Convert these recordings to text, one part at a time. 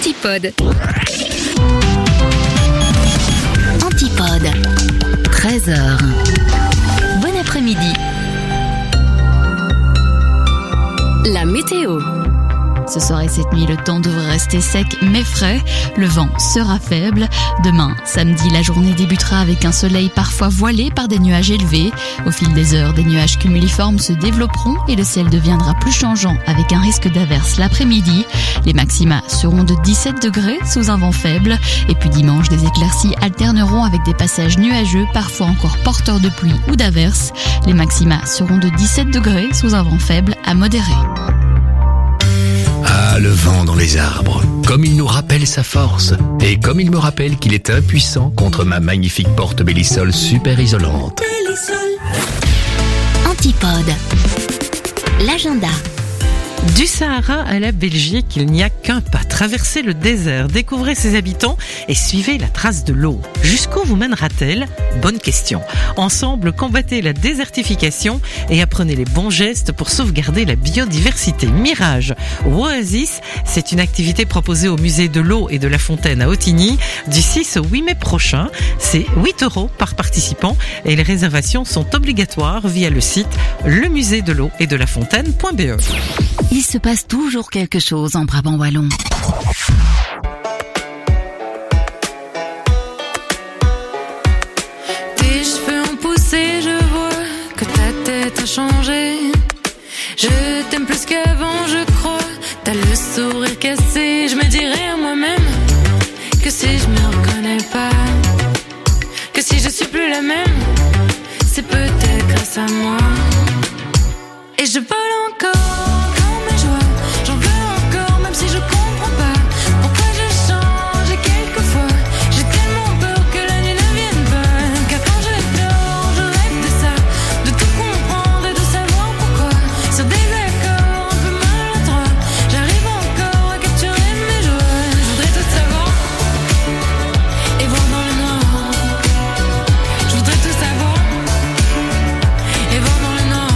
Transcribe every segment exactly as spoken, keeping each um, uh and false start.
Antipode. Antipode. treize heures. Bon après-midi. La météo. Ce soir et cette nuit, le temps devrait rester sec mais frais. Le vent sera faible. Demain, samedi, la journée débutera avec un soleil parfois voilé par des nuages élevés. Au fil des heures, des nuages cumuliformes se développeront et le ciel deviendra plus changeant avec un risque d'averse l'après-midi. Les maxima seront de dix-sept degrés sous un vent faible. Et puis dimanche, des éclaircies alterneront avec des passages nuageux, parfois encore porteurs de pluie ou d'averse. Les maxima seront de dix-sept degrés sous un vent faible à modéré. Ah, le vent dans les arbres, comme il nous rappelle sa force, et comme il me rappelle qu'il est impuissant contre ma magnifique porte Bélissol super isolante. Antipode. L'agenda. Du Sahara à la Belgique, il n'y a qu'un pas. Traversez le désert, découvrez ses habitants et suivez la trace de l'eau. Jusqu'où vous mènera-t-elle ? Bonne question. Ensemble, combattez la désertification et apprenez les bons gestes pour sauvegarder la biodiversité. Mirage ou Oasis, c'est une activité proposée au musée de l'eau et de la fontaine à Ottignies du six au huit mai prochain. C'est huit euros par participant et les réservations sont obligatoires via le site le musée de l'eau et de la fontaine point b e. Il se passe toujours quelque chose en Brabant wallon. Tes cheveux ont poussé, je vois que ta tête a changé. Je t'aime plus qu'avant, je crois. T'as le sourire cassé. Je me dirais à moi-même que si je me reconnais pas, que si je suis plus la même, c'est peut-être grâce à moi. Et je vole encore. J'en veux encore, même si je comprends pas pourquoi je change. Et quelquefois, j'ai tellement peur que la nuit ne vienne pas. Car quand je dors, je rêve de ça, de tout comprendre et de savoir pourquoi. Sur des accords un peu maladroits, j'arrive encore à capturer mes joies. Je voudrais tout savoir et voir dans le noir. Je voudrais tout savoir et voir dans le noir.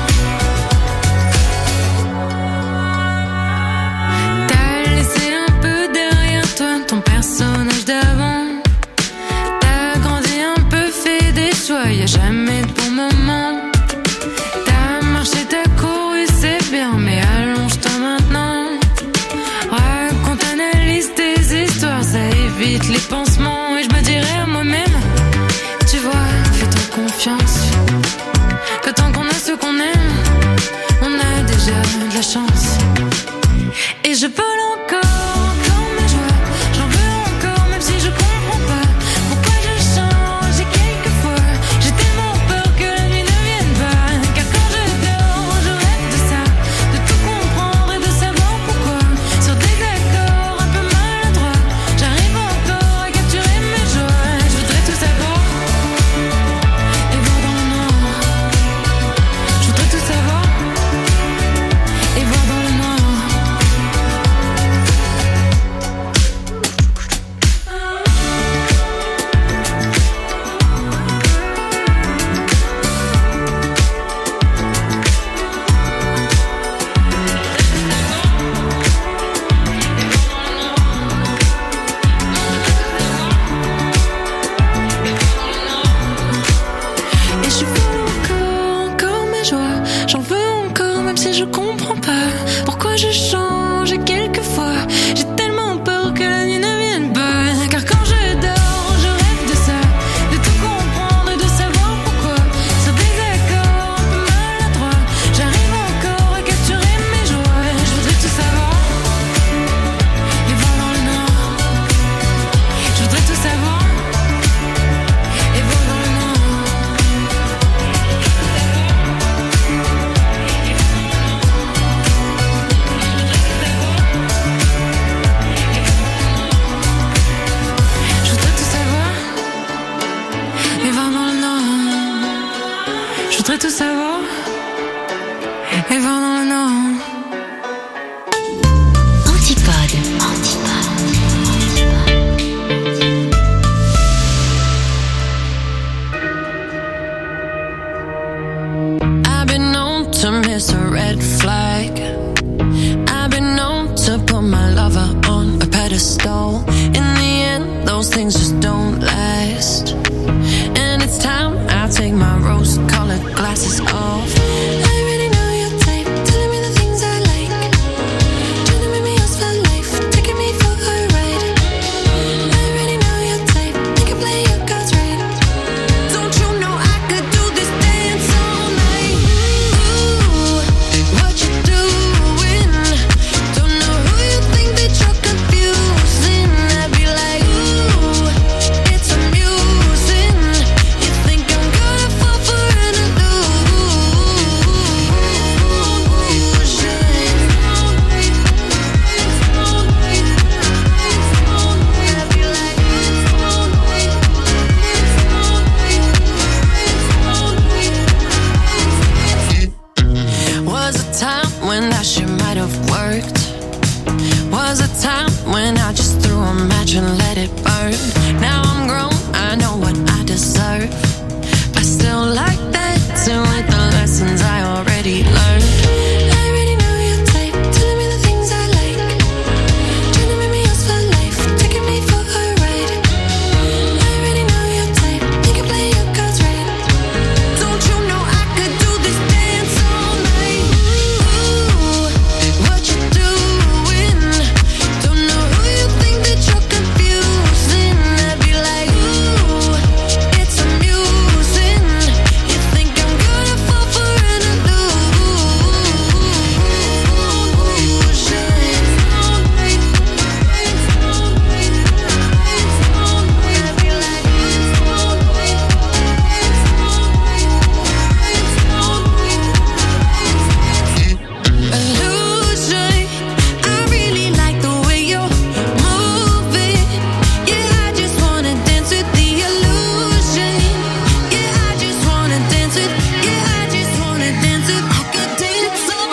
Ton personnage d'avant, t'as grandi un peu, fait des choix, y'a jamais de bon moment. T'as marché, t'as couru, c'est bien, mais allonge-toi maintenant. Raconte, analyse tes histoires, ça évite les pansements. Et je me dirais à moi-même, tu vois, fais-toi confiance, que tant qu'on a ce qu'on aime, on a déjà de la chance. Et je vole encore. J'arrive encore à to stall. In the end, those things just don't last. And it's time I take my rose-colored glasses off. I already know your type, telling me the things I like. Trying to make me yours for life, taking me for a ride. I already know your type, you can play your cards right. Don't you know I could do this dance all night? Ooh, what you doing? Don't know who you think that you're confusing. I'd be like, ooh, it's amusing. You think I'm gonna fall for an illusion? I'd be like, was a time when that shit might have worked. Was a time when I just threw a match and let it burn. Now I'm grown, I know what I deserve. I still like dancing with the lessons I already learned. I already know your type, telling me the things I like. Trying to make me yours for life, taking me for a ride. I already know your type, you can play your cards right. Don't you know I could do this dance all night? Ooh, what you doing? Don't know who you think that you're confusing. I'd be like, ooh, it's amusing. You think I'm gonna fall for an illusion? I really like the way you're moving. Yeah, I just wanna dance with the illusion. Yeah, I just wanna dance with. Yeah, I just wanna dance with. I could dance all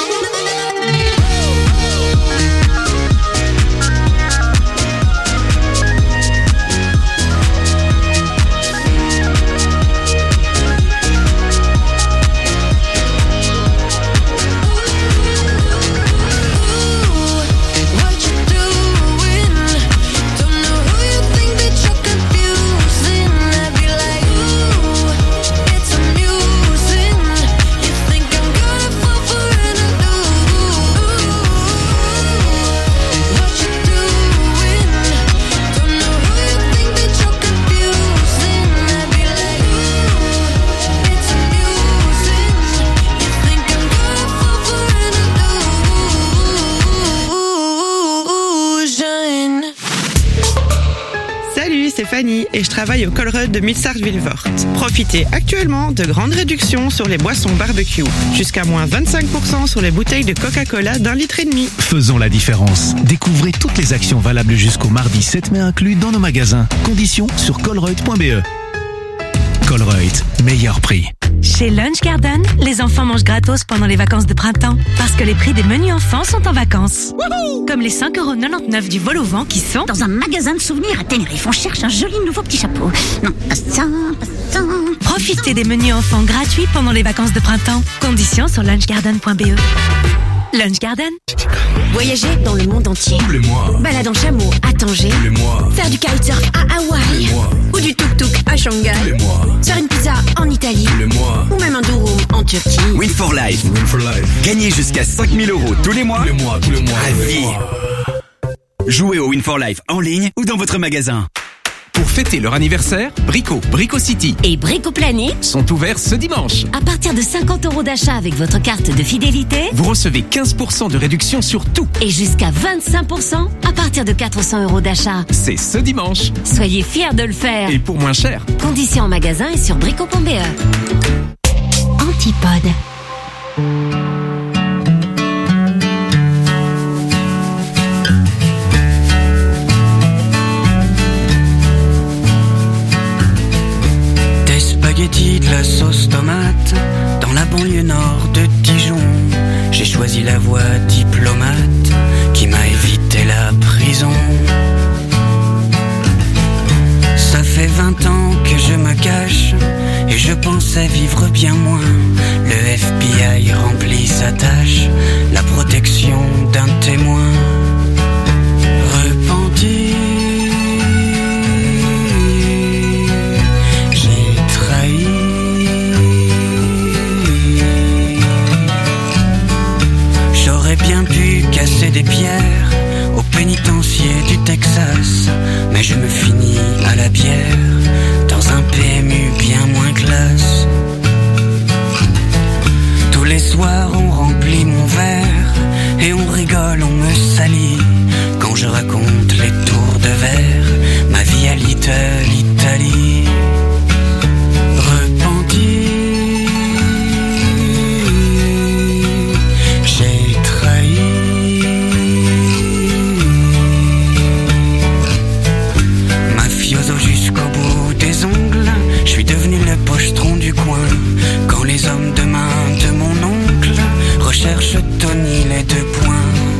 what you doing? Don't know who you think that you're confusing. I'd be like, ooh, it's amusing. You think I'm gonna fall for an illusion? What you doing? Don't know who you think that you're confusing. I'd be like, ooh, it's amusing. You think I'm gonna fall for an illusion? Salut, c'est Fanny et je travaille au Colruyt de Milsart-Villevort. Profitez actuellement de grandes réductions sur les boissons barbecue. Jusqu'à moins vingt-cinq pour cent sur les bouteilles de Coca-Cola d'un litre et demi. Faisons la différence. Découvrez toutes les actions valables jusqu'au mardi sept mai inclus dans nos magasins. Conditions sur colruyt point b e. Colruyt, meilleur prix. Chez Lunch Garden, les enfants mangent gratos pendant les vacances de printemps. Parce que les prix des menus enfants sont en vacances. Comme les cinq euros quatre-vingt-dix-neuf du vol au vent qui sont... Dans un magasin de souvenirs à Tenerife, on cherche un joli nouveau petit chapeau. Non, pas ça, pas ça. Profitez des menus enfants gratuits pendant les vacances de printemps. Conditions sur lunch garden point b e. Lunch Garden. Voyager dans le monde entier. Tous les mois. Balade en chameau à Tanger. Tous les mois. Faire du kitesurf à Hawaï. mois. Ou du tuk-tuk à Shanghai. Tous les mois. Faire une pizza en Italie. Tous les mois. Ou même un durum en Turquie. Win for Life. Win for life. Gagnez jusqu'à cinq mille euros tous les mois. Tous les mois, tous les mois. tous les Ravi. mois. Jouez au Win for Life en ligne ou dans votre magasin. Pour fêter leur anniversaire, Brico, Brico City Et Bricoplanet, sont ouverts ce dimanche. à partir de cinquante euros d'achat avec votre carte de fidélité. Vous recevez quinze pour cent de réduction sur tout. Et jusqu'à vingt-cinq pour cent à partir de quatre cents euros d'achat. C'est ce dimanche. Soyez fiers de le faire. Et pour moins cher. Conditions en magasin et sur brico point b e. Antipode. Des spaghettis, de la sauce tomate, dans la banlieue nord de Dijon. J'ai choisi la voie diplomate qui m'a évité la prison. Ça fait vingt ans que je me cache et je pensais vivre bien moins. Le F B I remplit sa tâche, la protection d'un témoin. Repenti raconte les tours de verre, ma vie à Little Italy. Repenti, j'ai trahi. Mafioso jusqu'au bout des ongles, je suis devenu le pochetron du coin. Quand les hommes de main de mon oncle recherchent Tony les deux points.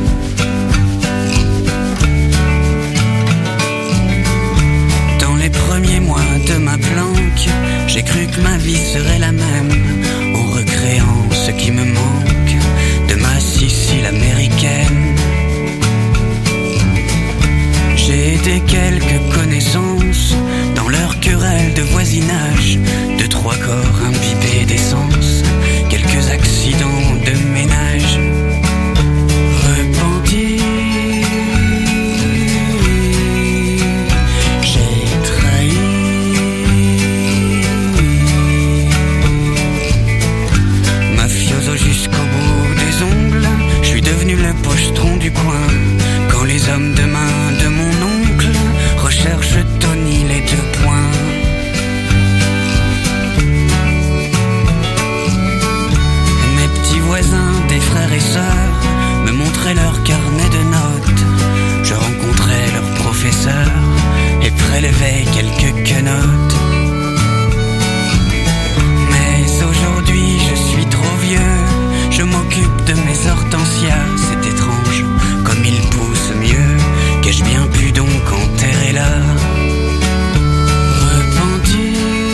Dans les premiers mois de ma planque, j'ai cru que ma vie serait la même, en recréant ce qui me manque de ma Sicile américaine. J'ai aidé quelques connaissances dans leur querelle de voisinage, deux, trois corps imbibés d'essence, quelques accidents de ménage. Repenti, j'ai trahi. Mafioso jusqu'au bout des ongles, je suis devenu le pochetron du coin. Quand les hommes de main de mon oncle recherchent Tony les deux points. Mes petits voisins, des frères et sœurs, me montraient leur carnet de notes. Je rencontrais leurs professeurs et prélevais quelques quenottes. Mais aujourd'hui je suis trop vieux, je m'occupe de mes hortensias. C'est étrange, comme ils poussent mieux, qu'ai-je bien pu donc enterrer là. Repenti,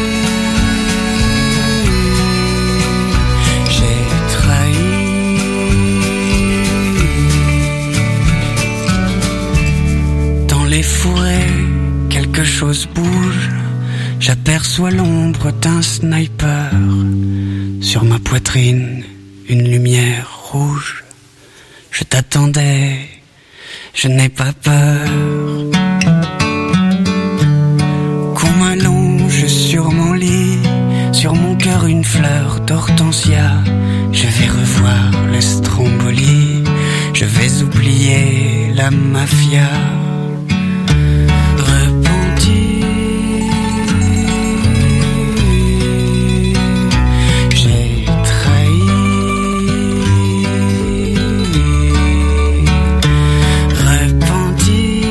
j'ai trahi. Dans les fourrés, quelque chose bouge, j'aperçois l'ombre d'un sniper. Sur ma poitrine, une lumière rouge. Je t'attendais, je n'ai pas peur. Qu'on m'allonge sur mon lit, sur mon cœur une fleur d'hortensia. Je vais revoir le Stromboli, je vais oublier la mafia. Repenti, j'ai trahi. Repenti,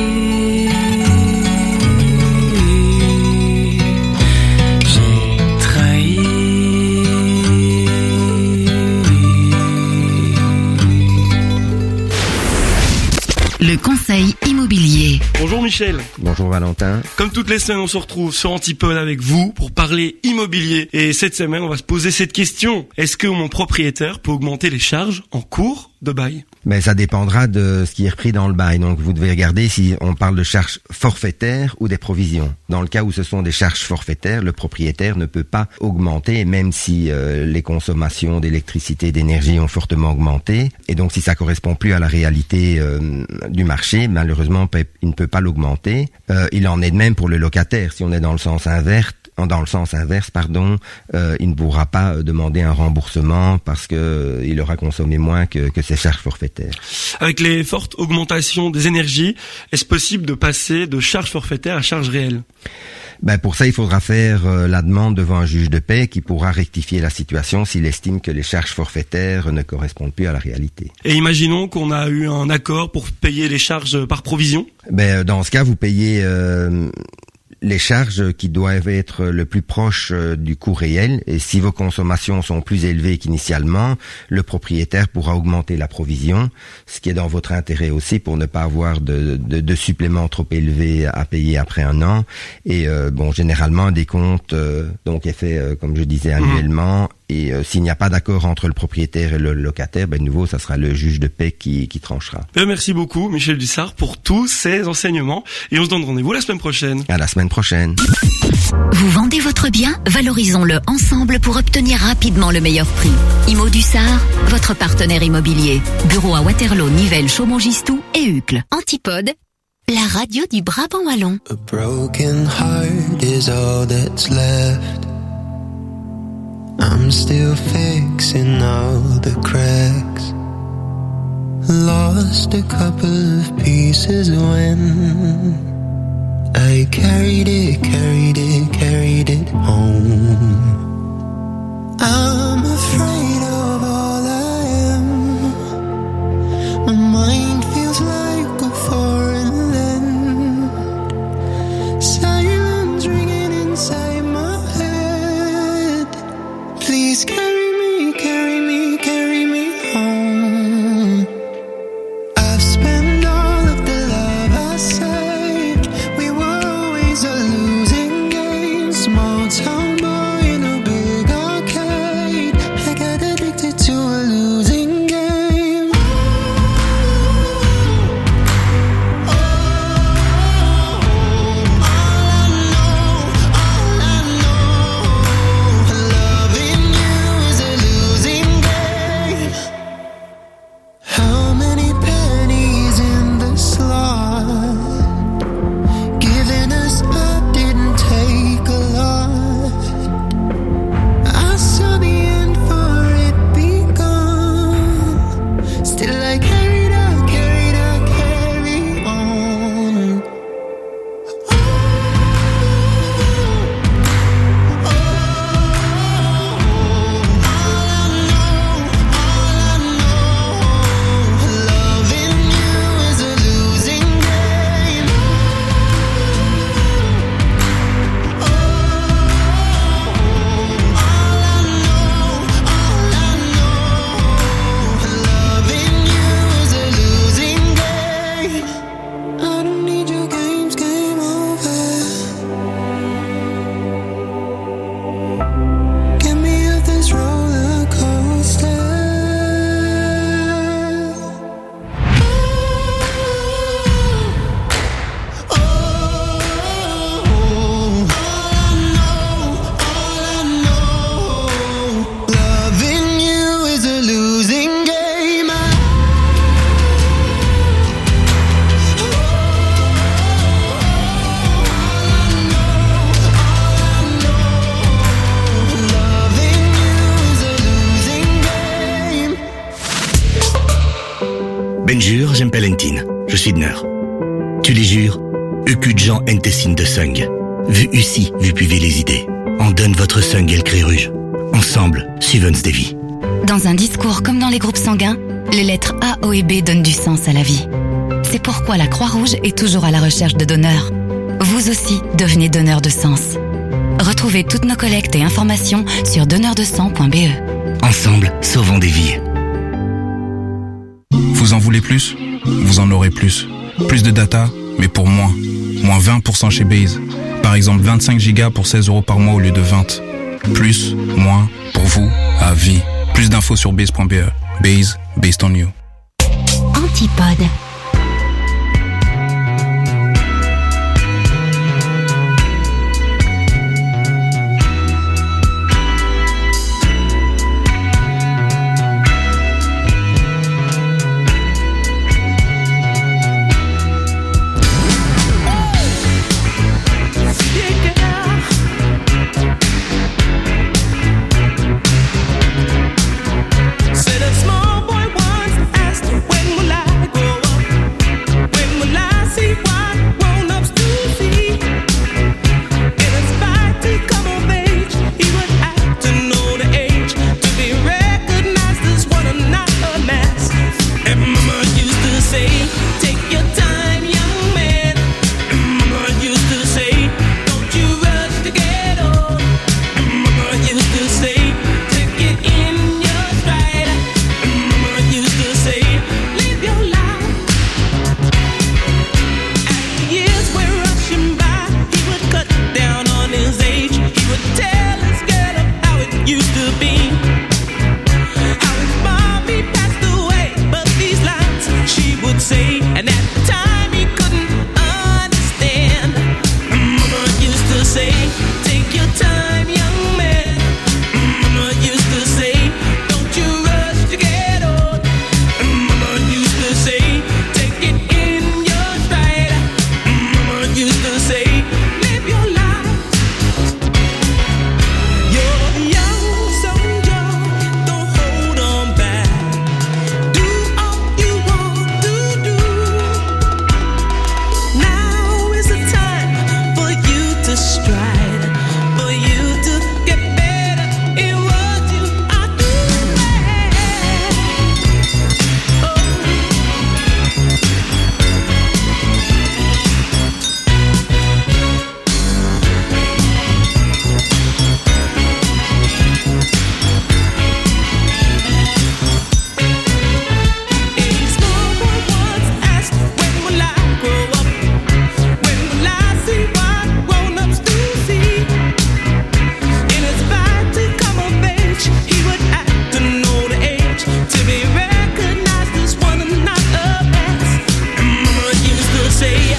j'ai trahi. Le conseil immobilier. Bonjour Michel. Bonjour Valentin. Comme toutes les semaines, on se retrouve sur Antipode avec vous pour parler immobilier. Et cette semaine, on va se poser cette question. Est-ce que mon propriétaire peut augmenter les charges en cours de bail? Mais ça dépendra de ce qui est repris dans le bail. Donc vous devez regarder si on parle de charges forfaitaires ou des provisions. Dans le cas où ce sont des charges forfaitaires, le propriétaire ne peut pas augmenter, même si euh, les consommations d'électricité et d'énergie ont fortement augmenté. Et donc si ça correspond plus à la réalité euh, du marché, malheureusement il ne peut pas l'augmenter. Euh, il en est de même pour le locataire. Si on est dans le sens inverse, dans le sens inverse, pardon, euh, il ne pourra pas demander un remboursement parce que euh, il aura consommé moins que, que ses charges forfaitaires. Avec les fortes augmentations des énergies, est-ce possible de passer de charges forfaitaires à charges réelles? Ben pour ça, il faudra faire euh, la demande devant un juge de paix qui pourra rectifier la situation s'il estime que les charges forfaitaires ne correspondent plus à la réalité. Et imaginons qu'on a eu un accord pour payer les charges par provision. Ben dans ce cas, vous payez euh, les charges qui doivent être le plus proche du coût réel, et si vos consommations sont plus élevées qu'initialement, le propriétaire pourra augmenter la provision, ce qui est dans votre intérêt aussi pour ne pas avoir de, de, de suppléments trop élevés à payer après un an. Et euh, bon, généralement, un décompte euh, donc est fait, euh, comme je disais, annuellement. Et euh, s'il n'y a pas d'accord entre le propriétaire et le locataire, ben de nouveau, ça sera le juge de paix qui, qui tranchera. Ben, merci beaucoup, Michel Dussart, pour tous ces enseignements. Et on se donne rendez-vous la semaine prochaine. À la semaine prochaine. Vous vendez votre bien? Valorisons-le ensemble pour obtenir rapidement le meilleur prix. Imo Dussart, votre partenaire immobilier. Bureau à Waterloo, Nivelles, Chaumont-Gistou et Uccle. Antipode, la radio du Brabant wallon. A broken heart is all that's left. I'm still fixing all the cracks. Lost a couple of pieces when I carried it, carried it, carried it home. I'm afraid of all I am. My mind feels like a foreign land. Silence ringing inside my head. Please carry me, carry me, carry me home. I've spent all of the love I saved. We were always a losing game. Small town boy in a big arcade. I got addicted to a losing game. Oh, all I know, all I know, loving you is a losing game. How many pennies in the slot? Giving us up didn't take a lot. I saw the end for it begun. Still I carried on, carried on, carry on. Oh, oh, all I know, all I know, loving you is a losing game. Oh, all I know, all I know, loving you is a losing game. I don't need your games, game over. Get me off this roller coaster. Oh, all I know, all I know, loving you is a losing game. Loving you is a losing game. Benjur, j'aime Palentine. Je suis de Neur. Tu les jures, Eucudjan Entessin de Sung. Vu ici, vu puiver les idées. En donne votre Sung et le cri rouge. Ensemble, Suvens des vies. Dans un discours comme dans les groupes sanguins, les lettres A, O et B donnent du sens à la vie. C'est pourquoi la Croix-Rouge est toujours à la recherche de donneurs. Vous aussi, devenez donneur de sens. Retrouvez toutes nos collectes et informations sur donneur de sang point b e. Ensemble, sauvons des vies. Vous en voulez plus? Vous en aurez plus. Plus de data, mais pour moins. Moins vingt pour cent chez Base. Par exemple, vingt-cinq gigas pour seize euros par mois au lieu de vingt. Plus, moins, pour vous, à vie. Plus d'infos sur base point b e. Base, based on you. Antipode. Said a small boy once asked, when will I grow up?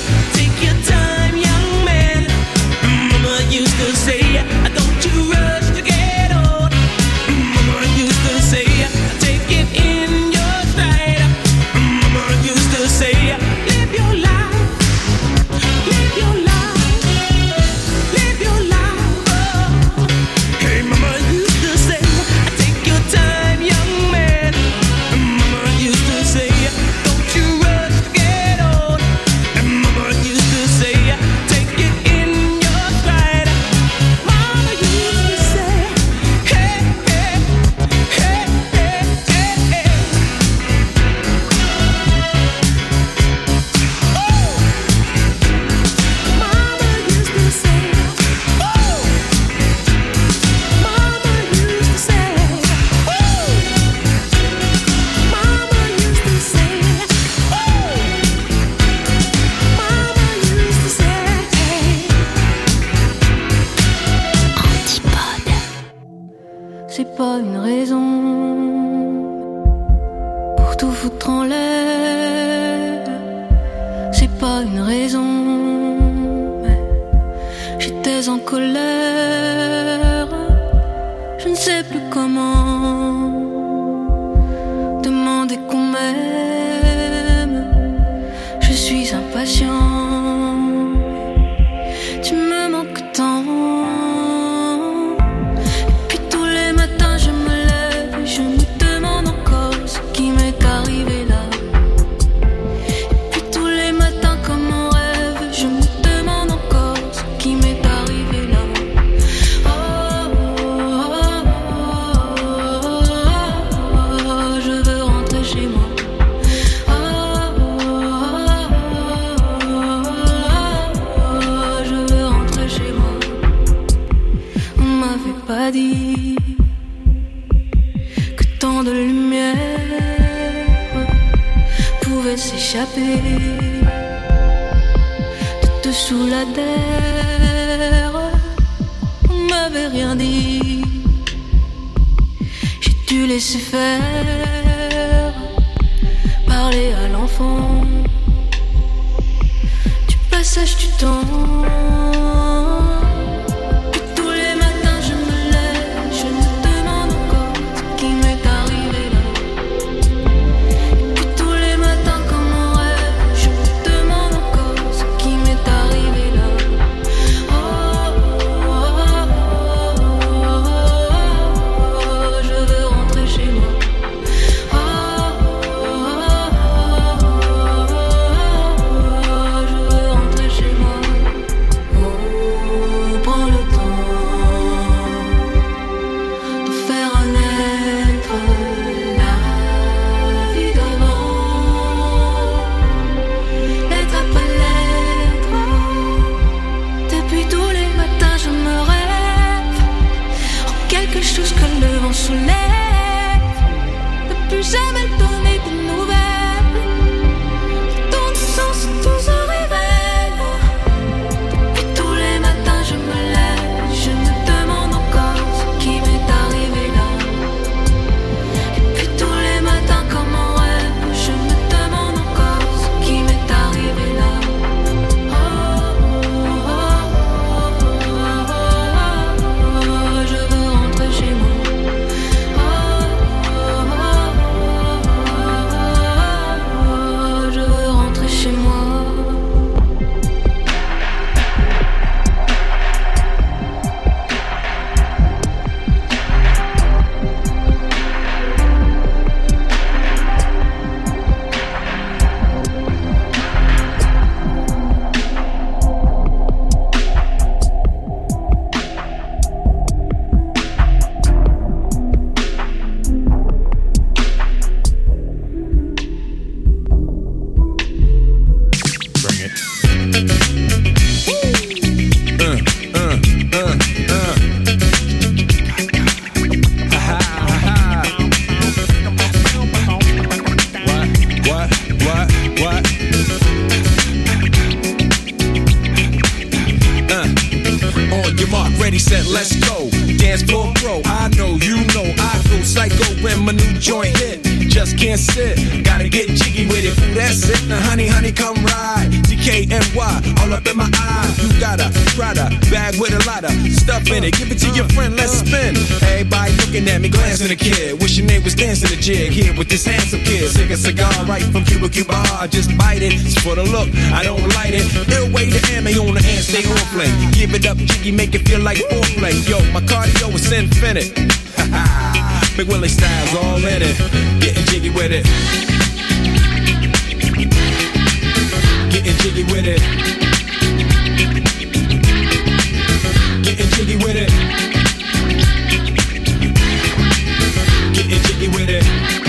take your time, young man. Mama used to say, don't you rush to get old. Mama used to say, take it in your stride. Mama used to say, live your life, live your life, live your life. Oh. Hey, Mama used to say, take your time, young man. Mama used to say, don't you rush to get old. And Mama used to say, take it in your stride. Mama used to say, hey, hey, hey, hey, hey, hey. Oh. Mama used to say, oh. Mama used to say, oh. Mama used to say, oh. Mama used to say, Antipode. C'est pas une raison pour tout foutre en l'air. C'est pas une raison, mais j'étais en colère. Je ne sais plus comment demander qu'on m'aime. Je suis impatient. Tu me manques tant. Et puis tous les matins je me lève et je me demande encore ce qui m'est arrivé là. Et puis tous les matins comme en rêve, je me demande encore ce qui m'est arrivé là. Oh, oh, oh, oh, oh, je veux rentrer chez moi. Oh, oh, oh, oh, je veux rentrer chez moi. On m'avait pas dit que tant de lumière pouvait s'échapper de dessous la terre. On m'avait rien dit. J'ai dû laisser faire, parler à l'enfant du passage du temps. Puis tous les matins je me lève, je me demande encore ce qui m'est arrivé là. Et puis tous les matins comme en rêve, je me demande encore ce qui m'est arrivé là. Oh, oh, oh, oh, oh, je veux rentrer chez moi. Oh, oh, oh, oh, oh, je veux rentrer chez moi. Oh, prends le temps de faire naître la vie d'avant, lettre après lettre. Depuis tous les matins je me rêve en quelque chose que le vent soulève. Ne plus jamais donner de nouvelles. Ton sens tout se révèle. Depuis tous les matins je me lève, je me demande encore ce qui m'est arrivé là. Et puis tous les matins comme en rêve, je me demande encore ce qui m'est arrivé là. Oh, oh, oh, oh, oh, oh, je veux rentrer chez moi. Oh, oh, oh, oh, je veux rentrer chez moi. Ready, set, let's go. Dance floor pro. I know, you know, I go psycho when my new joint hit. just can't sit. Gotta get jiggy with it. Ooh, that's it. Now, honey, honey, come ride. D K N Y, all up in my eye. You got a Prada bag with a lot of stuff in it. Give it to your friend, let's spin. Everybody looking at me, glancing at the kid. Wishing they was dancing the jig here with this handsome kid. Sick a cigar right from Cuba Cuba. I just bite it. It's for the look, I don't light it. Ill way to ammo on the hand, stay on play. Give it up, jiggy, make it feel like foreplay. Yo, my cardio is infinite. Big Willie style's all in it. Getting jiggy with it. Getting jiggy with it. Getting jiggy with it. Getting jiggy with it.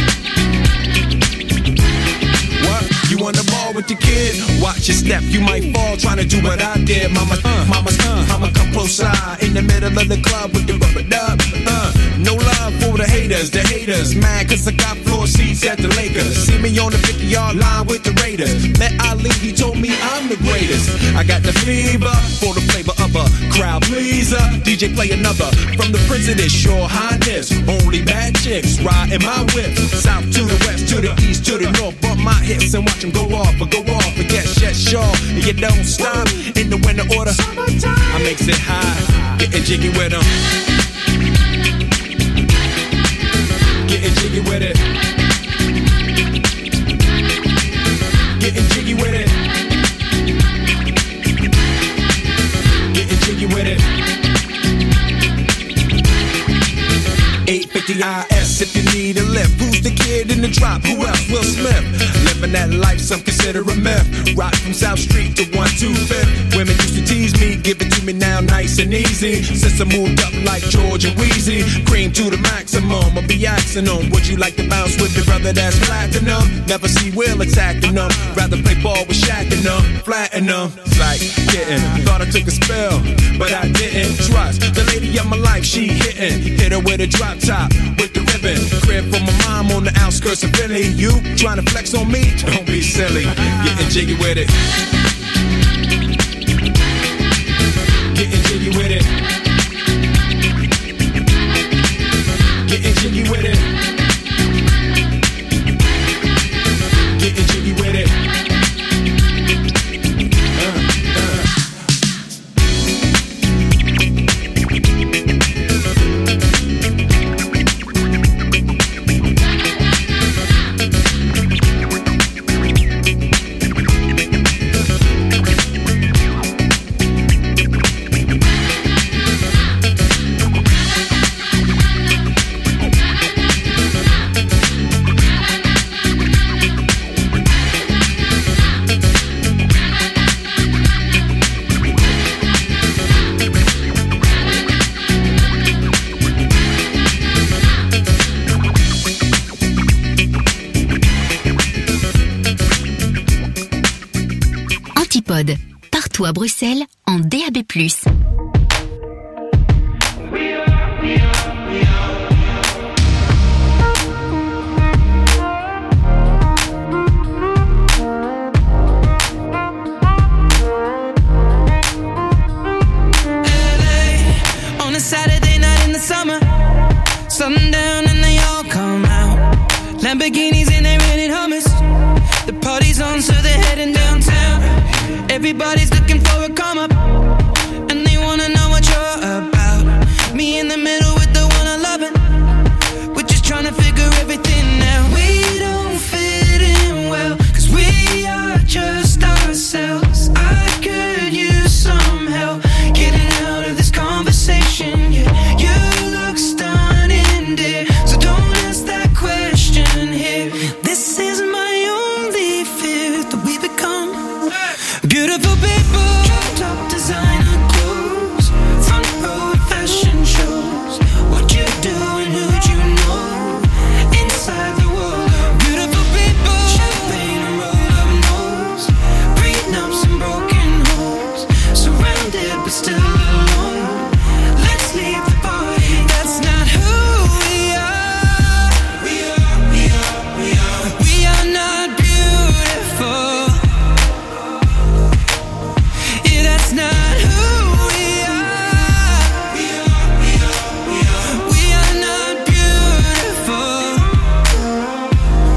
What? You on the ball with the kid? Watch your step, you might fall trying to do what I did. Mama, uh, mama, uh, mama, come close side in the middle of the club with the rubber dub. Uh, no love for the haters, the haters mad cause I got floor seats at the Lakers. See me on the fifty yard line with the Raiders. Met Ali, he told me I'm the greatest. I got the fever for the flavor of a crowd pleaser. D J play another from the Prince of this Your Highness. Only bad chicks riding my whip. South to the west, to the east, to the north. Bump my hips and watch them go off, or go off, and get shut short. And you don't stop in the winter order. I makes it high, getting jiggy with them. Getting jiggy with it. Getting jiggy with it. Getting jiggy with it. eight fifty I S if you need a lift. Who's the kid in the drop? Who else? Will Smith. Living that life, some consider a myth. Rock from South Street to one two fifth. Women used to tease me, give it to me now nice and easy. Since I moved up like George and Wheezy, cream to the maximum, I'll be axing them. Would you like to bounce with the brother that's platinum? Never see Will attacking them. Rather play ball with Shaq and them, flatten them. It's like getting, thought I took a spell, but I didn't. Trust the lady of my life, she hitting. Hit her with a drop top, with the ribbon. Crib for my mom on the outskirts of Philly. You trying to flex on me? Don't be silly. Getting jiggy with it. Getting jiggy with it. Getting jiggy with it. Getting jiggy with it. Partout à Bruxelles, en D A B plus. On a Saturday night in the summer, sundown and they all come out. Lamborghinis and they rented hummus. The party's on, so they're heading downtown. Everybody's looking for a come up, and they wanna know what you're about. Me in the middle with the one I love it. We're just trying to figure everything out. We don't fit in well, cause we are just ourselves. I could use some help getting out of this conversation. Yeah, you look stunning, dear, so don't ask that question here. This is my only fear, that we become beautiful people, top designer clothes, front row fashion shows. What you do and who'd you know? Inside the world of beautiful people, champagne and roll up nose, prenups and broken homes, surrounded but still alone. Let's leave the party. That's not who we are. We are, we are, we are. We are not beautiful. That's not who we are. We are, we are, we are. We are not beautiful.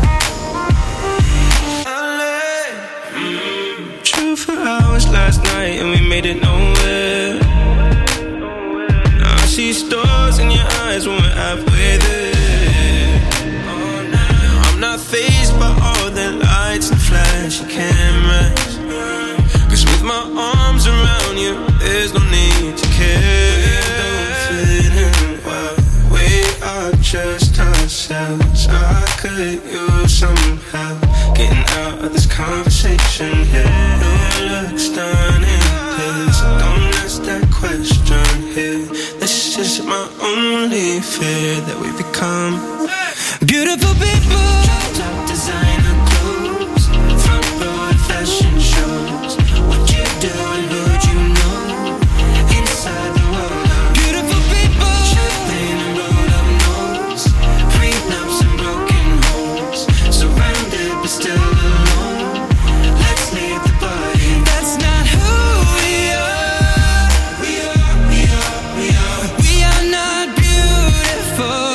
hours last night and we made it nowhere. Now I see stars in your eyes when we're halfway there. Now I'm not fazed by all the lights and flashy cameras, 'cause with my arms around you, there's no need to care. Don't fit in well, we are just ourselves. I could use some help getting out of this conversation here. No looks done in this, don't ask that question here. This is my only fear, that we become beautiful people. Top designer clothes, front row at fashion shows. What you do and who'd you know inside the world? Beautiful people, champagne and rolled up nose, prenups and broken homes, surrounded but still alone. Let's leave the party. That's not who we are. We are, we are, we are. We are not beautiful.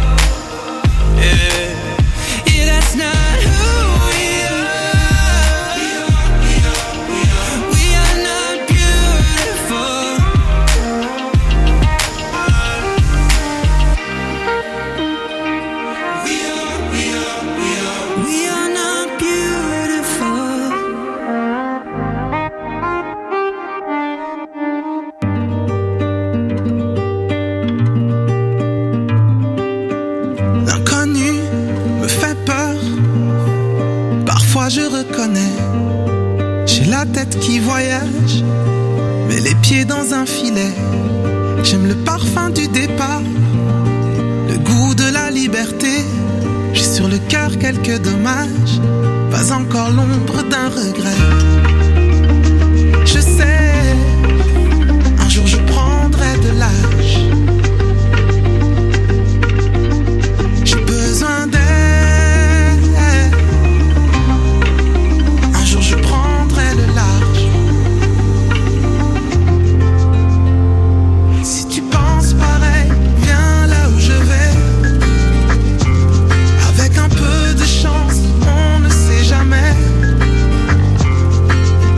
Yeah, yeah, that's not who we are. We are, we are, we are. We are not beautiful. We are, we are, we are. We are not beautiful. L'inconnu me fait peur. Parfois je reconnais. J'ai la tête qui voyage, mais les pieds dans un filet. J'aime le parfum du départ, le goût de la liberté. J'ai sur le cœur quelques dommages, pas encore l'ombre d'un regret. Je sais, un jour je prendrai de l'âge. J'ai besoin d'aide. Un jour je prendrai le large. Si tu penses pareil, viens là où je vais. Avec un peu de chance, on ne sait jamais.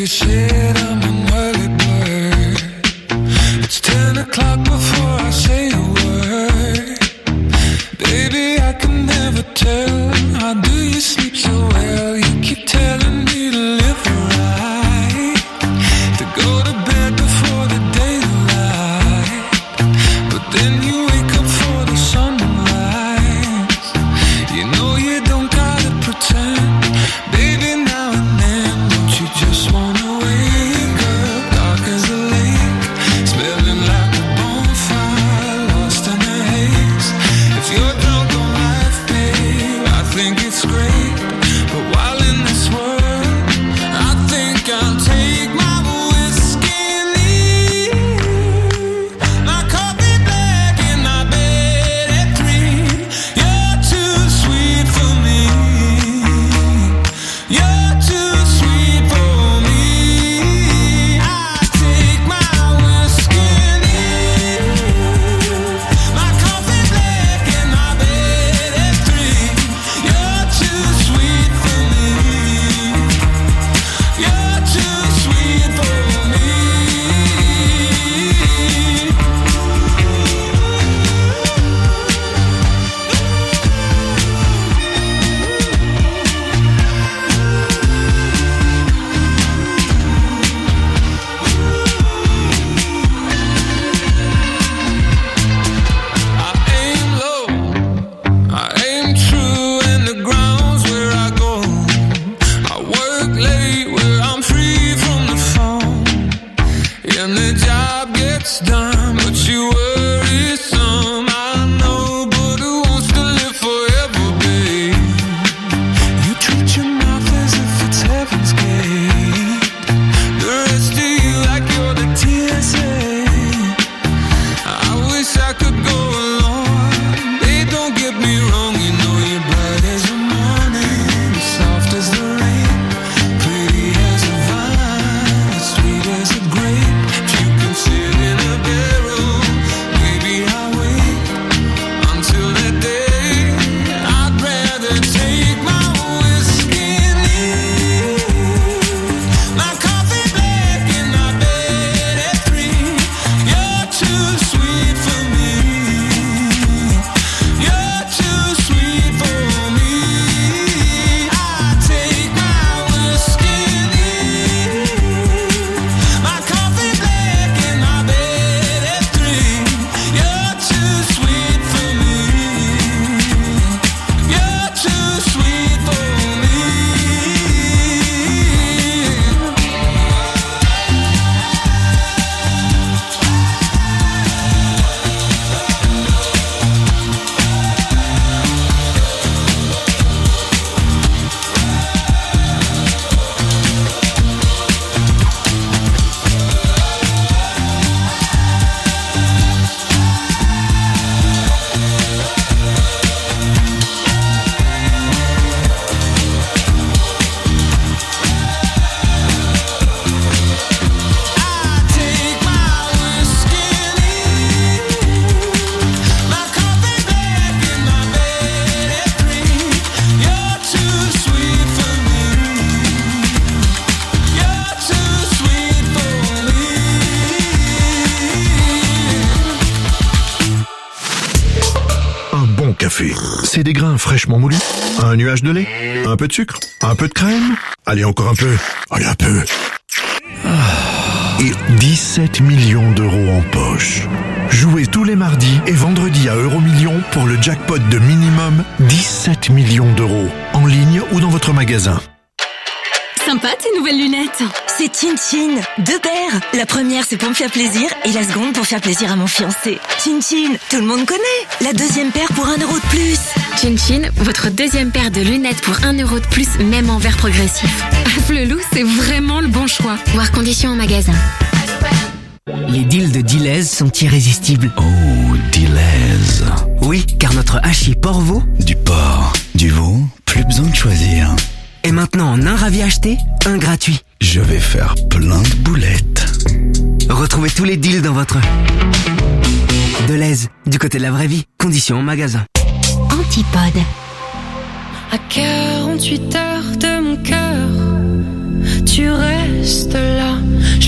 you said I'm an early bird. It's ten o'clock before I say a word. Baby, I can never tell. How do you sleep so well? You keep telling me to live right, to go to bed before the daylight, but then you wake up for the sunrise. You know you don't gotta pretend, baby, now and then. Don't you just wanna wake up, dark as a lake, smelling like a bonfire, lost in the haze. If you're drunk on life, babe, I think it's great, but while in this world, I think I'll take my whiskey and leave. My coffee black in my bed at three. You're too sweet for me. You're too sweet for me. I take my whiskey and leave. My coffee black in my bed at three. You're too sweet for me. You're too sweet for me. I aim low, I aim true, and the ground's where I go. I work late where I'm free from the phone, and the job gets done, but you worry some. I know, but who wants to live forever, babe? You treat your mouth as if it's heaven's gate. The rest of you like you're the T S A. I wish I could go along. Babe, don't get me wrong, you know you're bright as the morning, soft as the rain, pretty as a vine, sweet as a grape. If you can sit in a barrel, maybe I'll wait until that day. I'd rather take my whiskey and leave. My coffee black in my bed at three. You're too sweet for me. You're too sweet for me. I take my whiskey and leave. My coffee black in my bed at three. You're too sweet for me. You're too sweet for me. Un bon café, c'est des grains fraîchement moulus, un nuage de lait, un peu de sucre, un peu de crème. Allez, encore un peu. Allez, un peu. Et dix-sept millions d'euros en poche. Jouez tous les mardis et vendredis à Euromillions pour le jackpot de minimum dix-sept millions d'euros. En ligne ou dans votre magasin. Sympa tes nouvelles lunettes. C'est Chin Chin, deux paires. La première c'est pour me faire plaisir et la seconde pour faire plaisir à mon fiancé. Chin Chin, tout le monde connaît. La deuxième paire pour un euro de plus. Chin Chin, votre deuxième paire de lunettes pour un euro de plus, même en verre progressif. Afflelou, c'est vraiment le bon choix. Voir conditions en magasin. Les deals de Deleuze sont irrésistibles. Oh, Deleuze. Oui, car notre hachis porc-veau, Du porc, du veau, plus besoin de choisir. est maintenant en un ravi acheté, un gratuit. Je vais faire plein de boulettes. Retrouvez tous les deals dans votre Deleuze, du côté de la vraie vie. Conditions en magasin. Antipode. À quarante-huit heures de mon cœur, tu restes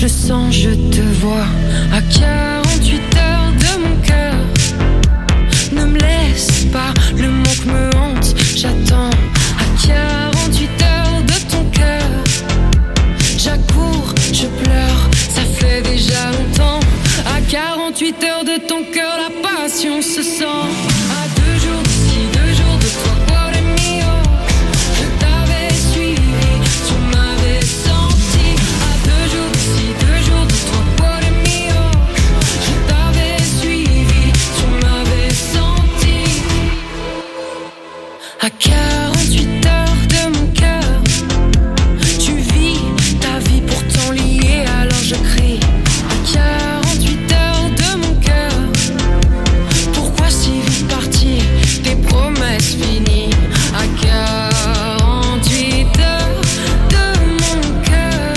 Je sens, je te vois à quarante-huit heures de mon cœur. Ne me laisse pas, le manque me hante. J'attends à quarante-huit heures de ton cœur. J'accours, je pleure, ça fait déjà longtemps. À quarante-huit heures de ton cœur, la passion se sent. À deux jours d'ici, deux jours de toi, cuore mio. Je t'avais suivi, tu m'avais senti. À deux jours d'ici, deux jours de toi, cuore mio. Je t'avais suivi, tu m'avais senti. À quarante-huit heures de mon cœur, tu vis ta vie pourtant liée, alors je crie. À quarante-huit heures de mon cœur, pourquoi si vite parti, tes promesses finies. À quarante-huit heures de mon cœur,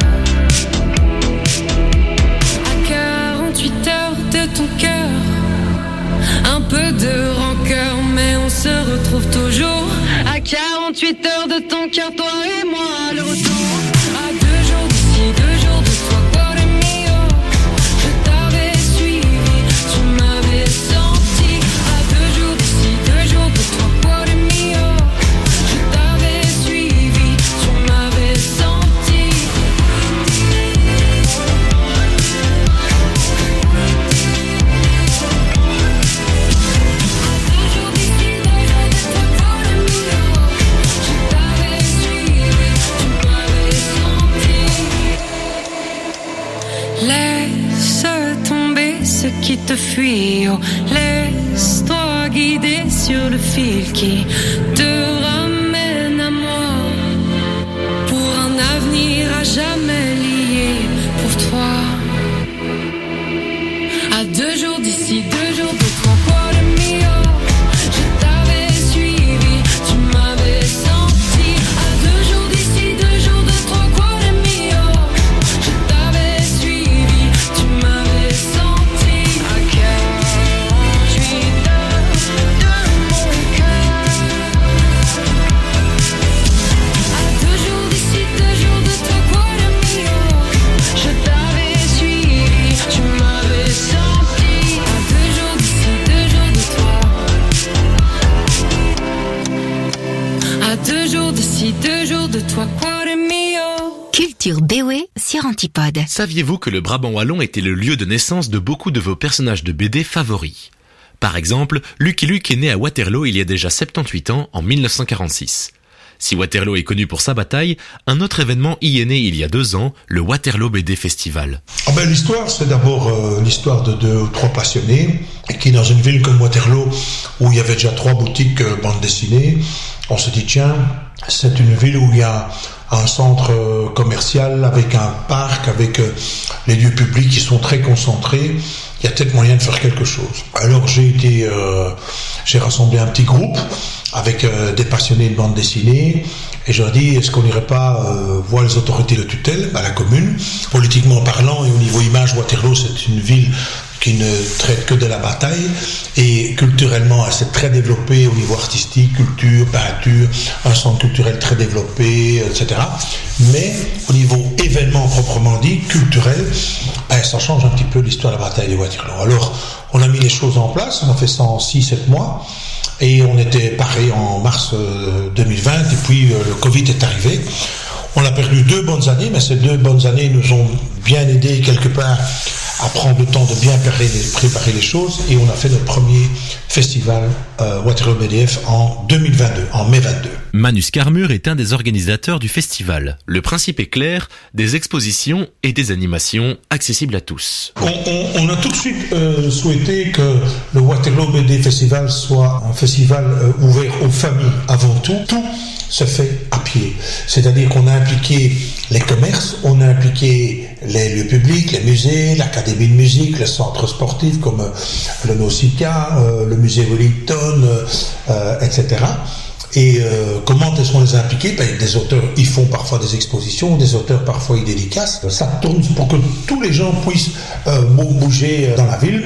à quarante-huit heures de ton cœur, un peu de rancœur, mais on se retrouve toujours. À quarante-huit heures de ton cœur, toi et moi, le retour. À deux jours d'ici, deux jours de toi, cuore mio. Je t'avais suivi, tu m'avais senti. À deux jours d'ici, deux jours de toi, cuore mio. Je t'avais suivi, tu m'avais senti. Laisse tomber ce qui te fuit, oh, laisse-toi guider sur le fil qui te ramène à moi. Pour un avenir à jamais lié pour toi. À deux jours d'ici, deux jours de toi, cuore mio. Je t'avais suivi, tu m'avais senti. À deux jours d'ici, deux jours de toi, cuore mio. Je t'avais suivi, tu m'avais senti. À quarante-huit heures de mon cœur. À deux jours d'ici, deux jours de toi, cuore mio. Je t'avais suivi, tu m'avais senti. À deux jours d'ici, deux jours de toi. À deux jours d'ici, deux jours de toi, cuore mio. Culture B O E sur Antipode. Saviez-vous que le Brabant wallon était le lieu de naissance de beaucoup de vos personnages de B D favoris? Par exemple, Lucky Luke est né à Waterloo il y a déjà soixante-dix-huit ans, en mille neuf cent quarante-six. Si Waterloo est connu pour sa bataille, un autre événement y est né il y a deux ans, le Waterloo B D Festival. Ah ben, l'histoire, c'est d'abord euh, l'histoire de deux ou trois passionnés qui, dans une ville comme Waterloo, où il y avait déjà trois boutiques euh, bande dessinée, on se dit tiens, c'est une ville où il y a un centre euh, commercial avec un parc, avec euh, les lieux publics qui sont très concentrés. Il y a peut-être moyen de faire quelque chose. Alors j'ai été, euh, j'ai rassemblé un petit groupe avec euh, des passionnés de bande dessinée et je leur dis est-ce qu'on n'irait pas euh, voir les autorités de tutelle à la commune. Politiquement parlant et au niveau image, Waterloo c'est une ville qui ne traite que de la bataille et culturellement c'est très développé au niveau artistique, culture, peinture, un centre culturel très développé, et cetera. Mais au niveau événement proprement dit, culturel, ben, ça change un petit peu l'histoire de la bataille de Waterloo. Alors on a mis les choses en place, on a fait ça en six sept mois et on était paré en mars euh, deux mille vingt et puis euh, le Covid est arrivé. On a perdu deux bonnes années, mais ces deux bonnes années nous ont bien aidé quelque part à prendre le temps de bien préparer les, préparer les choses et on a fait notre premier festival euh, Waterloo B D F en deux mille vingt-deux, en mai vingt-deux. Manus Carmur est un des organisateurs du festival. Le principe est clair, des expositions et des animations accessibles à tous. On, on, on a tout de suite euh, souhaité que le Waterloo B D Festival soit un festival euh, ouvert aux familles avant tout. Tout se fait à pied. C'est-à-dire qu'on a impliqué les commerces, on a impliqué les lieux publics, les musées, l'académie de musique, les centres sportifs comme euh, le Nausicaa, euh, le musée Wellington, euh, et cetera. Et euh, comment est-ce qu'on les a impliqués? Ben, des auteurs, ils font parfois des expositions, des auteurs parfois ils dédicacent. Ça tourne pour que tous les gens puissent euh, bouger dans la ville.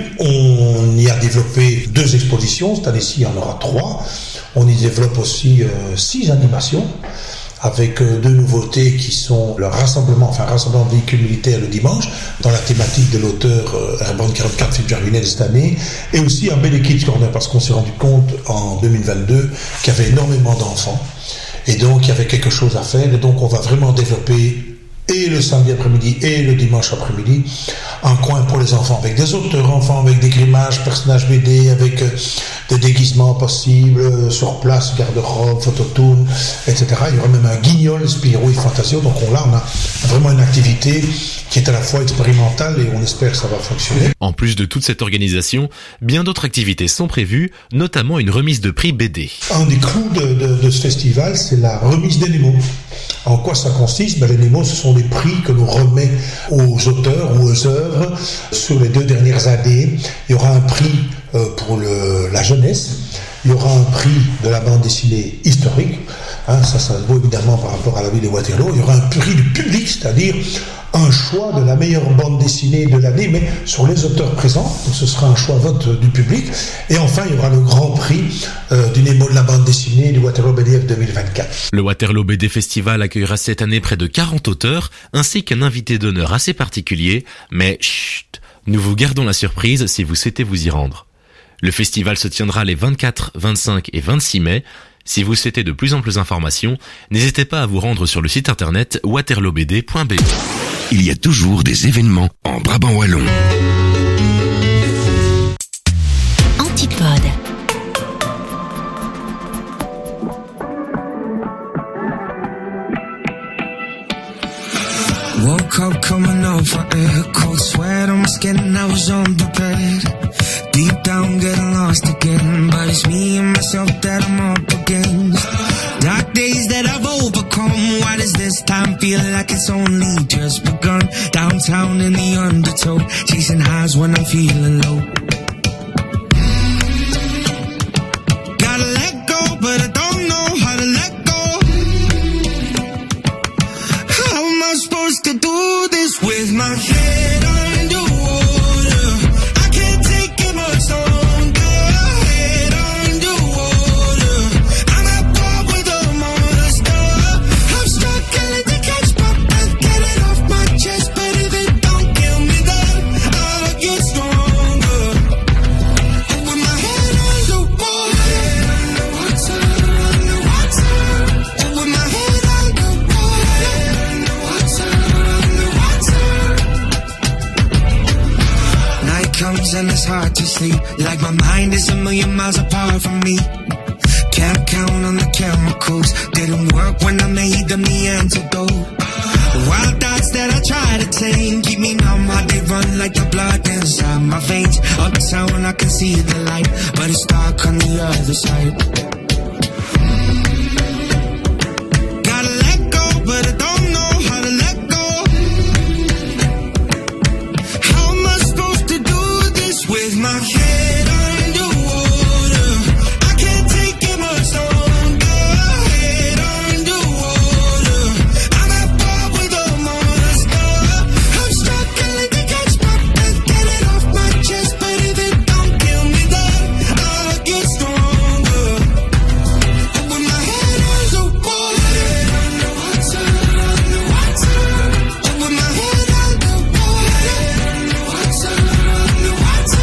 On y a développé deux expositions, cette année-ci il y en aura trois. On y développe aussi euh, six animations avec euh, deux nouveautés qui sont le rassemblement, enfin rassemblement de véhicules militaires le dimanche, dans la thématique de l'auteur euh, Airborne quarante-quatre Philippe Jarvinet de cette année, et aussi un bel Kids Corner, parce qu'on s'est rendu compte en deux mille vingt-deux qu'il y avait énormément d'enfants, et donc il y avait quelque chose à faire, et donc on va vraiment développer et le samedi après-midi et le dimanche après-midi un coin pour les enfants, avec des auteurs enfants, avec des grimages, personnages B D, avec euh, des déguisements possibles, euh, sur place, garde-robe, phototoon, et cetera. Il y aura même un guignol, Spirou et Fantasio, donc on, là on a vraiment une activité qui est à la fois expérimentale et on espère que ça va fonctionner. En plus de toute cette organisation, bien d'autres activités sont prévues, notamment une remise de prix B D. Un des clous de, de, de ce festival, c'est la remise des Nemo. En quoi ça consiste? Ben, les Nemo, ce sont des prix que l'on remet aux auteurs ou aux œuvres sur les deux dernières années. Il y aura un prix euh, pour le, la jeunesse, il y aura un prix de la bande dessinée historique, hein, ça, ça vaut évidemment par rapport à la ville de Waterloo. Il y aura un prix du public, c'est-à-dire un choix de la meilleure bande dessinée de l'année, mais sur les auteurs présents, donc ce sera un choix vote du public. Et enfin, il y aura le grand prix euh, du Nemo de la bande dessinée du Waterloo B D F deux mille vingt-quatre. Le Waterloo B D Festival accueillera cette année près de quarante auteurs, ainsi qu'un invité d'honneur assez particulier, mais chut, nous vous gardons la surprise si vous souhaitez vous y rendre. Le festival se tiendra les vingt-quatre, vingt-cinq et vingt-six mai. Si vous souhaitez de plus amples informations, n'hésitez pas à vous rendre sur le site internet waterloo b d point b e. Il y a toujours des événements en Brabant wallon. Antipode. Woke up coming off an air, cold sweat on my skin and I was unprepared. Deep down getting lost again, but it's me and myself that I'm up against. Dark days that I've overcome, why does this time feel like it's only just begun? Downtown in the undertow, chasing highs when I'm feeling low. Gotta let go, but I don't know how to let go. How am I supposed to do this with my head under water? I can't take it much longer. Head under water, I'm at war with a monster. I'm struggling to catch my breath, get it off my chest, but if it don't kill me then I'll get stronger. With my head under water, underwater, underwater. With my head under water, underwater, underwater. Night comes and it's hard to sleep, like my mind is a million miles apart from me. Can't count on the chemicals, didn't work when I made them the antidote. The wild thoughts that I try to tame keep me numb, how they run like the blood inside my veins. Uptown I can see the light, but it's dark on the other side. Gotta let go, but I don't know how to let go. How am I supposed to do this with my head under water? I can't take it much longer. Head under water, I'm at war with a monster. I'm struggling to catch my breath, get it off my chest, but if it don't kill me then I'll get stronger. With my head under water, underwater, underwater. With my head under water, underwater, underwater.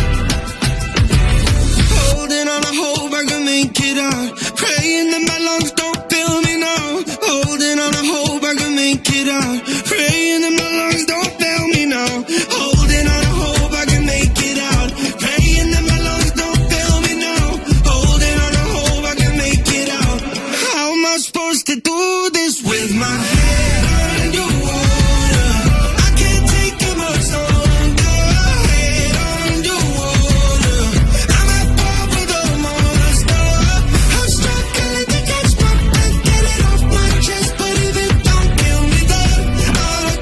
Holding on, I hope I can make it out. Praying that my lungs don't fail me now. Holding on, I hope I can make it out. Praying that my lungs don't fail me now. Holding on, I hope I can make it out. Praying that my lungs don't fail me now. Holding on, I hope I can make it out. How am I supposed to do this with my head under water? I can't take it much longer. Head under water, I'm at war with a monster. I'm struggling to catch my breath, get it off my chest, but if it don't kill me then I'll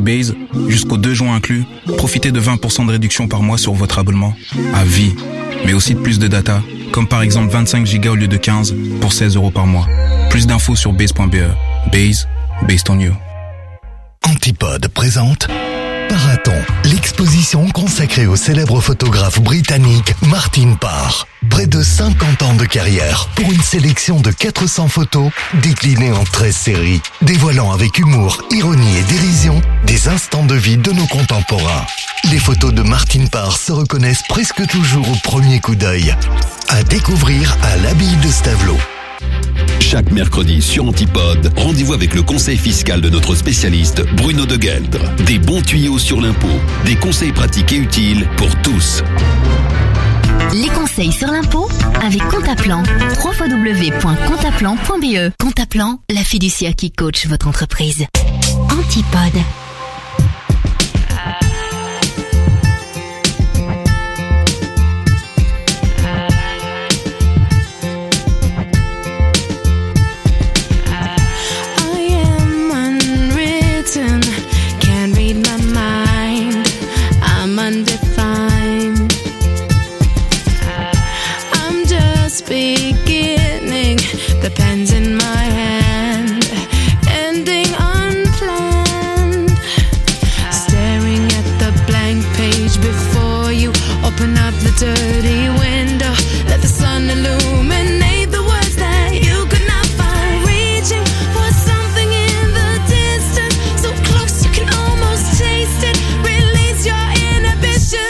Base, jusqu'au deux juin inclus, profitez de vingt pour cent de réduction par mois sur votre abonnement. À vie. Mais aussi de plus de data, comme par exemple vingt-cinq gigas au lieu de quinze pour seize euros par mois. Plus d'infos sur base point b e. Base, based on you. Antipode présente Paraton, l'exposition consacrée au célèbre photographe britannique Martin Parr. Près de cinquante ans de carrière pour une sélection de quatre cents photos déclinées en treize séries, dévoilant avec humour, ironie et dérision des instants de vie de nos contemporains. Les photos de Martin Parr se reconnaissent presque toujours au premier coup d'œil. À découvrir à l'Abbaye de Stavelot. Chaque mercredi sur Antipode, rendez-vous avec le conseil fiscal de notre spécialiste Bruno de Gueldre. Des bons tuyaux sur l'impôt, des conseils pratiques et utiles pour tous. Les conseils sur l'impôt avec Comptaplan. w w w point comptaplan point b e. Comptaplan, la fiduciaire qui coach votre entreprise. Antipode. Can't read my mind, I'm undefined. I'm just beginning, the pen's in my hand, ending unplanned. Staring at the blank page before you, open up the dirty window, let the sun illuminate the words that you could not find. Reaching for something in the distance, so close you can almost taste it. Release your inhibition.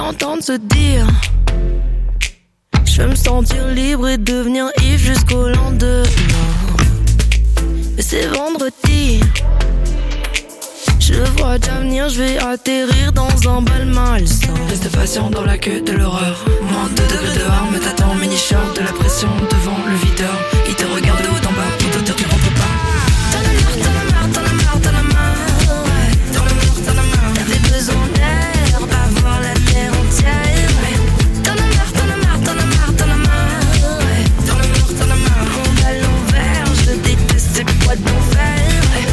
t'entendre se dire je veux me sentir libre et devenir ivre jusqu'au lendemain. Mais c'est vendredi. Je vois déjà venir, je vais atterrir dans un bal malsain. Reste patient dans la queue de l'horreur. Moins deux degrés dehors, mais t'attends mini short. De la pression devant le videur. Il te regarde de haut en bas pour te dire tu rentres pas. T'en as marre, t'en as marre, t'en as marre, t'en as marre. Ouais. T'en as marre, t'en as marre. T'avais besoin d'air, pas voir la terre entière. Ouais. T'en as marre, t'en as marre, t'en as marre, t'en as marre. Ouais. T'en as marre, t'en as marre. Mon ballon vert, je déteste ces boîtes d'enfer. Ouais.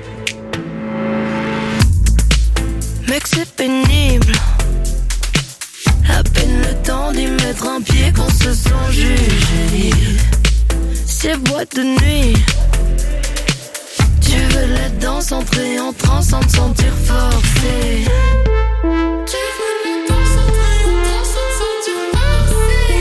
Mec, c'est pénible. À peine le temps d'y mettre un pied qu'on se sent jugé. C'est boîte de nuit. Tu veux la danse, entrer en transe sans te sentir forcé. Tu veux la danse, entrer en transe sans te sentir forcé.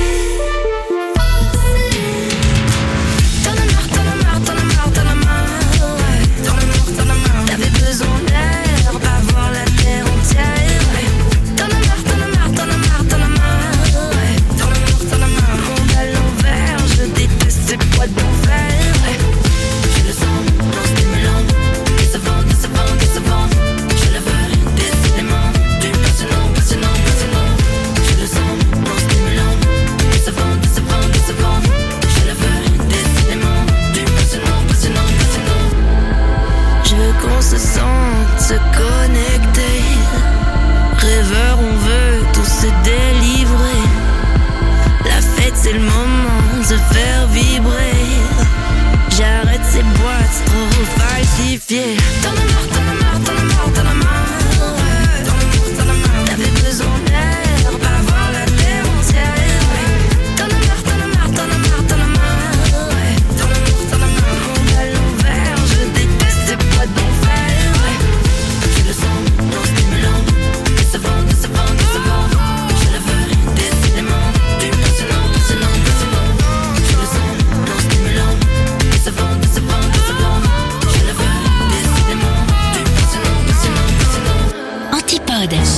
T'en as marre, t'en as marre, t'en as marre, t'en as marre. Ouais. T'en as marre, t'en as marre. T'avais besoin d'air, pas voir la terre entière. Ouais. T'en as marre, t'en as marre, t'en as marre, t'en as marre. Ouais. T'en as marre, t'en as marre. Mon ballon vert, je déteste ces boîtes d'enfer. Ouais. Je le sens, non stimulant, décevant, décevant, décevant. Je le veux décidément, du passionnant, passionnant, passionnant. Je le sens, non stimulant, décevant, décevant, décevant. Je le veux décidément, du passionnant, passionnant, passionnant. Je veux qu'on se sente, se connecter. Rêveur, on veut tous se délivrer. La fête, c'est le moment de se faire vibrer. J'arrête ces boîtes trop falsifiées. T'en as marre, t'en as marre, t'en as marre, t'en as marre. Ouais. T'en as marre, t'en as marre. T'avais besoin d'air, pas voir la terre entière. Ouais. T'en as marre, t'en as marre, t'en as marre, t'en as marre. Ouais. T'en as marre, t'en as marre. Mon ballon vert, je déteste ces boîtes d'enfer. Ouais. Je le sens, non stimulant, décevant, décevant, décevant. Je le veux décidément, du passionnant, passionnant, passionnant. Je le sens, non stimulant, décevant, décevant, décevant. Je le veux décidément, du passionnant, passionnant, passionnant. Antipode.